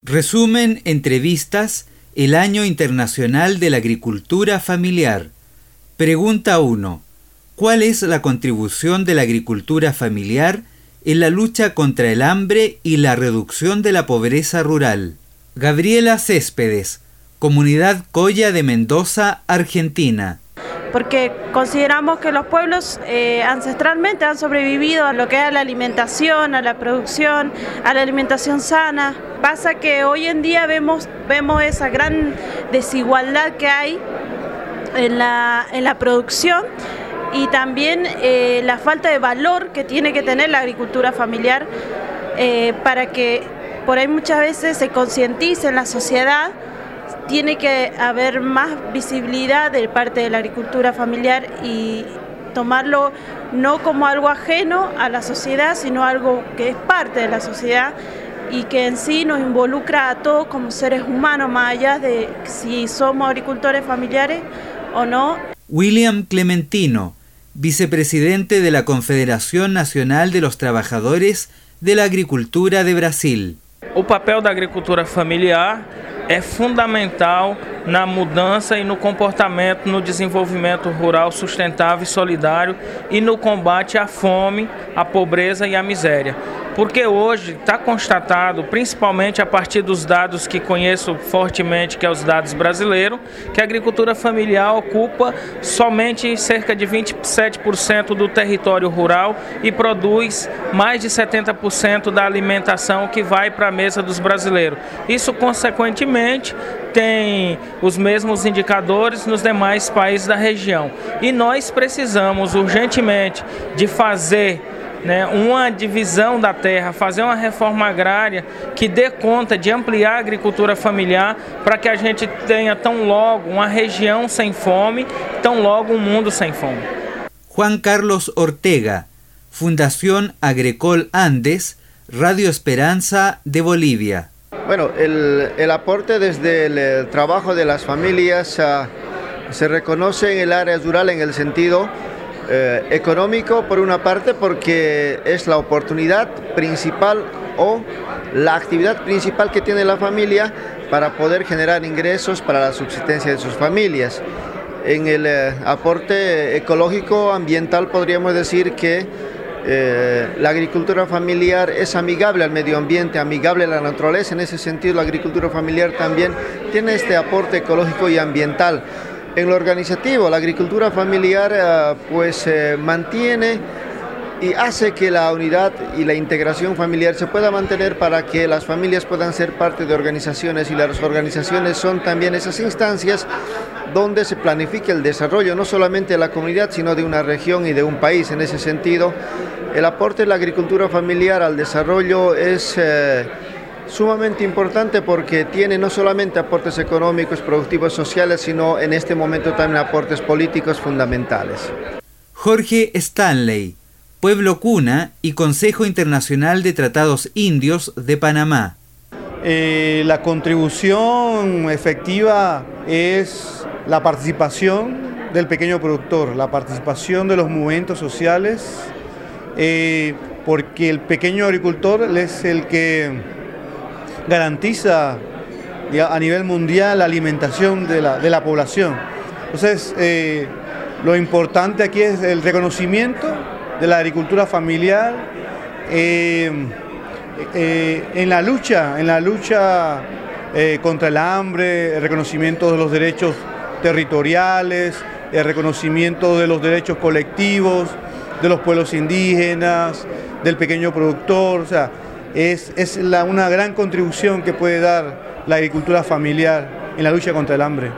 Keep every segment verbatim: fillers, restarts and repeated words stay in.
Resumen entrevistas el Año Internacional de la Agricultura Familiar. Pregunta uno. ¿Cuál es la contribución de la agricultura familiar en la lucha contra el hambre y la reducción de la pobreza rural? Gabriela Céspedes, Comunidad Colla de Mendoza, Argentina. Porque consideramos que los pueblos eh, ancestralmente han sobrevivido a lo que es a la alimentación, a la producción, a la alimentación sana. Pasa que hoy en día vemos, vemos esa gran desigualdad que hay en la, en la producción y también eh, la falta de valor que tiene que tener la agricultura familiar eh, para que por ahí muchas veces se concientice en la sociedad. Tiene que haber más visibilidad de parte de la agricultura familiar y tomarlo no como algo ajeno a la sociedad, sino algo que es parte de la sociedad y que en sí nos involucra a todos como seres humanos, más allá de si somos agricultores familiares o no. William Clementino, vicepresidente de la Confederación Nacional de los Trabajadores de la Agricultura de Brasil. O papel da agricultura familiar é fundamental na mudança e no comportamento no desenvolvimento rural sustentável e solidário e no combate à fome, à pobreza e à miséria. Porque hoje está constatado, principalmente a partir dos dados que conheço fortemente, que é os dados brasileiros, que a agricultura familiar ocupa somente cerca de vinte e sete por cento do território rural e produz mais de setenta por cento da alimentação que vai para a mesa dos brasileiros. Isso, consequentemente, tem os mesmos indicadores nos demais países da região. E nós precisamos urgentemente de fazer Né, uma divisão da terra, fazer uma reforma agrária que dê conta de ampliar a agricultura familiar para que a gente tenha tão logo uma região sem fome, tão logo um mundo sem fome. Juan Carlos Ortega, Fundación Agrecol Andes, Radio Esperanza de Bolivia. Bueno, el, el aporte desde el, el trabajo de las familias uh, se reconoce en el área rural en el sentido Eh, económico, por una parte, porque es la oportunidad principal o la actividad principal que tiene la familia para poder generar ingresos para la subsistencia de sus familias. En el eh, aporte ecológico, ambiental, podríamos decir que eh, la agricultura familiar es amigable al medio ambiente, amigable a la naturaleza. En ese sentido, la agricultura familiar también tiene este aporte ecológico y ambiental. En lo organizativo, la agricultura familiar uh, pues eh, mantiene y hace que la unidad y la integración familiar se pueda mantener para que las familias puedan ser parte de organizaciones, y las organizaciones son también esas instancias donde se planifica el desarrollo no solamente de la comunidad sino de una región y de un país. En ese sentido, el aporte de la agricultura familiar al desarrollo es eh, sumamente importante porque tiene no solamente aportes económicos, productivos, sociales, sino en este momento también aportes políticos fundamentales. Jorge Stanley, Pueblo Cuna y Consejo Internacional de Tratados Indios de Panamá. Eh, la contribución efectiva es la participación del pequeño productor, la participación de los movimientos sociales, eh, porque el pequeño agricultor es el que garantiza a nivel mundial la alimentación de la, de la población. Entonces, eh, lo importante aquí es el reconocimiento de la agricultura familiar eh, eh, en la lucha, en la lucha eh, contra el hambre, el reconocimiento de los derechos territoriales, el reconocimiento de los derechos colectivos, de los pueblos indígenas, del pequeño productor. O sea, Es, es la, una gran contribución que puede dar la agricultura familiar en la lucha contra el hambre.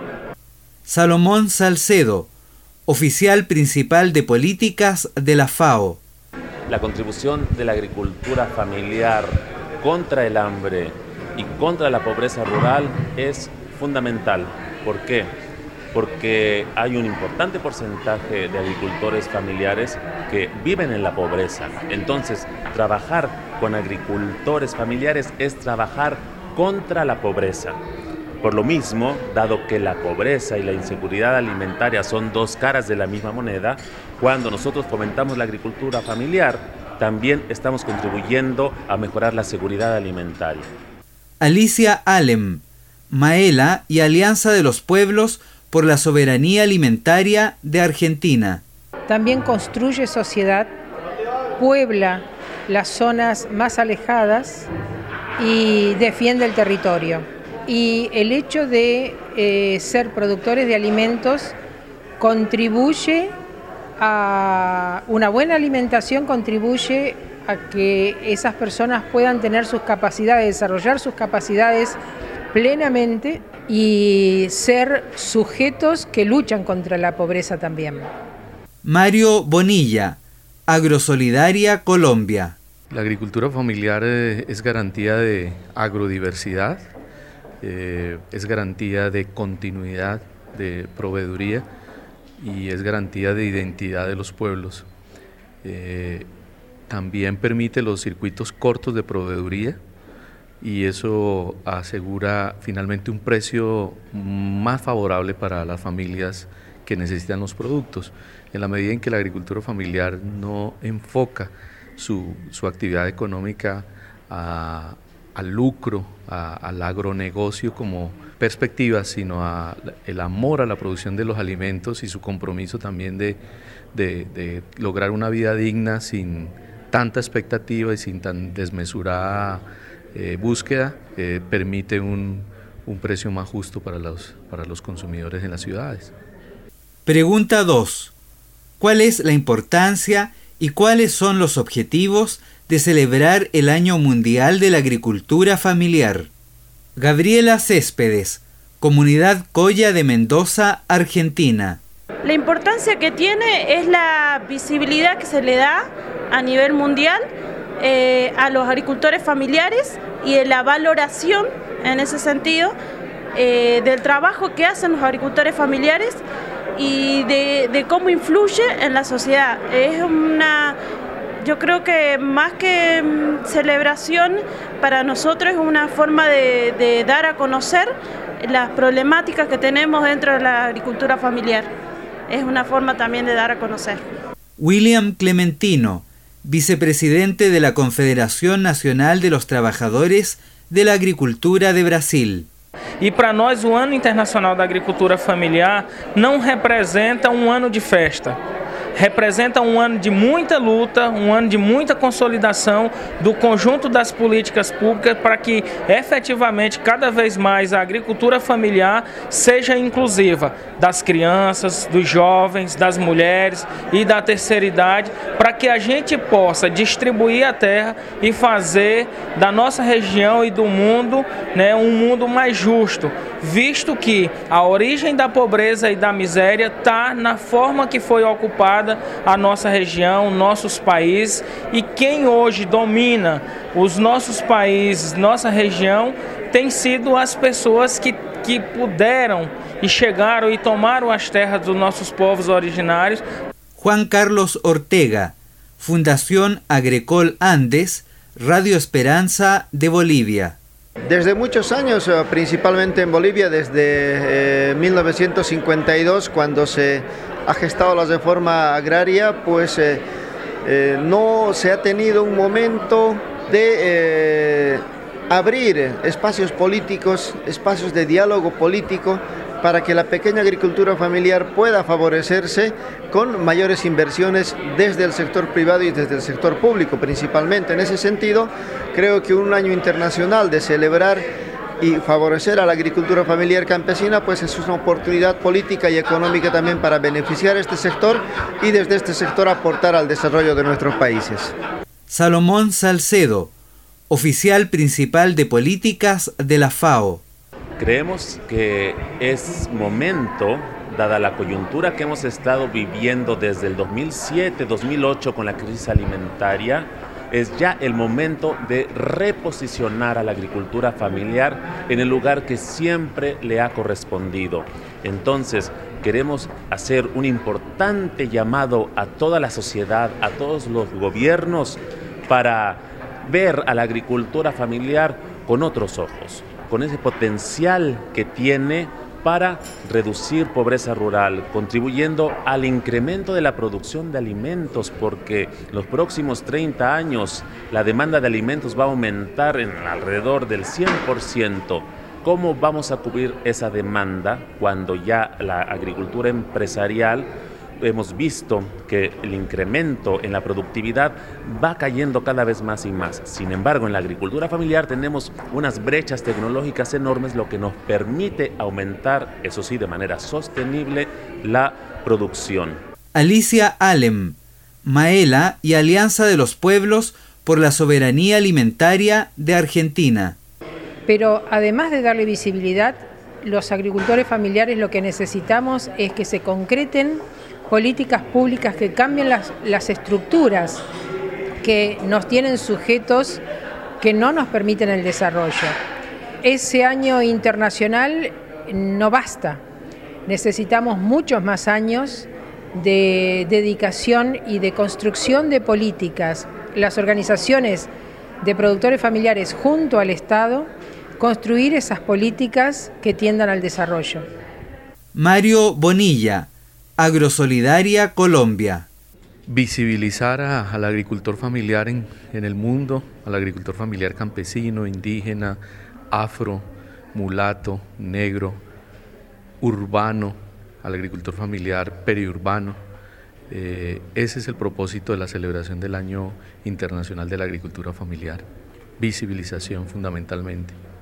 Salomón Salcedo, oficial principal de políticas de la FAO. La contribución de la agricultura familiar contra el hambre y contra la pobreza rural es fundamental. ¿Por qué? Porque hay un importante porcentaje de agricultores familiares que viven en la pobreza. Entonces, trabajar con agricultores familiares es trabajar contra la pobreza. Por lo mismo, dado que la pobreza y la inseguridad alimentaria son dos caras de la misma moneda, cuando nosotros fomentamos la agricultura familiar, también estamos contribuyendo a mejorar la seguridad alimentaria. Alicia Alem, Maela y Alianza de los Pueblos por la Soberanía Alimentaria de Argentina. También construye sociedad, puebla las zonas más alejadas y defiende el territorio. Y el hecho de eh, ser productores de alimentos contribuye a una buena alimentación, contribuye a que esas personas puedan tener sus capacidades, desarrollar sus capacidades plenamente y ser sujetos que luchan contra la pobreza también. Mario Bonilla, Agrosolidaria Colombia. La agricultura familiar es garantía de agrodiversidad, eh, es garantía de continuidad de proveeduría y es garantía de identidad de los pueblos. Eh, también permite los circuitos cortos de proveeduría y eso asegura finalmente un precio más favorable para las familias que necesitan los productos. En la medida en que la agricultura familiar no enfoca su, su actividad económica a, al lucro, a, al agronegocio como perspectiva, sino a el amor a la producción de los alimentos y su compromiso también de, de, de lograr una vida digna sin tanta expectativa y sin tan desmesurada eh, búsqueda, eh, permite un, un precio más justo para los, para los consumidores en las ciudades. Pregunta dos. ¿Cuál es la importancia y cuáles son los objetivos de celebrar el Año Mundial de la Agricultura Familiar? Gabriela Céspedes, Comunidad Colla de Mendoza, Argentina. La importancia que tiene es la visibilidad que se le da a nivel mundial eh, a los agricultores familiares y la valoración en ese sentido eh, del trabajo que hacen los agricultores familiares y de, de cómo influye en la sociedad. Es una, yo creo que más que celebración, para nosotros es una forma de, de dar a conocer las problemáticas que tenemos dentro de la agricultura familiar. Es una forma también de dar a conocer. William Clementino, vicepresidente de la Confederación Nacional de los Trabajadores de la Agricultura de Brasil. E para nós o Ano Internacional da Agricultura Familiar não representa um ano de festa. Representa um ano de muita luta, um ano de muita consolidação do conjunto das políticas públicas para que efetivamente cada vez mais a agricultura familiar seja inclusiva das crianças, dos jovens, das mulheres e da terceira idade, para que a gente possa distribuir a terra e fazer da nossa região e do mundo, né, um mundo mais justo, visto que a origem da pobreza e da miséria está na forma que foi ocupada a nossa região, nossos países, e quem hoje domina os nossos países, nossa região, tem sido as pessoas que, que puderam e chegaram e tomaram as terras dos nossos povos originários. Juan Carlos Ortega, Fundación Agrecol Andes, Radio Esperanza de Bolivia. Desde muchos años, principalmente en Bolivia, desde eh, mil novecientos cincuenta y dos, cuando se ha gestado la reforma agraria, pues eh, eh, no se ha tenido un momento de eh, abrir espacios políticos, espacios de diálogo político, para que la pequeña agricultura familiar pueda favorecerse con mayores inversiones desde el sector privado y desde el sector público principalmente. En ese sentido, creo que un año internacional de celebrar y favorecer a la agricultura familiar campesina pues es una oportunidad política y económica también para beneficiar a este sector y desde este sector aportar al desarrollo de nuestros países. Salomón Salcedo, oficial principal de políticas de la FAO. Creemos que es momento, dada la coyuntura que hemos estado viviendo desde el dos mil siete dos mil ocho con la crisis alimentaria, es ya el momento de reposicionar a la agricultura familiar en el lugar que siempre le ha correspondido. Entonces, queremos hacer un importante llamado a toda la sociedad, a todos los gobiernos, para ver a la agricultura familiar con otros ojos, con ese potencial que tiene para reducir pobreza rural, contribuyendo al incremento de la producción de alimentos, porque los próximos treinta años la demanda de alimentos va a aumentar en alrededor del cien por ciento. ¿Cómo vamos a cubrir esa demanda cuando ya la agricultura empresarial hemos visto que el incremento en la productividad va cayendo cada vez más y más? Sin embargo, en la agricultura familiar tenemos unas brechas tecnológicas enormes, lo que nos permite aumentar, eso sí, de manera sostenible, la producción. Alicia Alem, Maela y Alianza de los Pueblos por la Soberanía Alimentaria de Argentina. Pero además de darle visibilidad, los agricultores familiares lo que necesitamos es que se concreten políticas públicas que cambien las, las estructuras que nos tienen sujetos, que no nos permiten el desarrollo. Ese año internacional no basta, necesitamos muchos más años de dedicación y de construcción de políticas. Las organizaciones de productores familiares junto al Estado, construir esas políticas que tiendan al desarrollo. Mario Bonilla, Agrosolidaria Colombia. Visibilizar a, al agricultor familiar en, en el mundo, al agricultor familiar campesino, indígena, afro, mulato, negro, urbano, al agricultor familiar periurbano. Eh, ese es el propósito de la celebración del Año Internacional de la Agricultura Familiar. Visibilización fundamentalmente.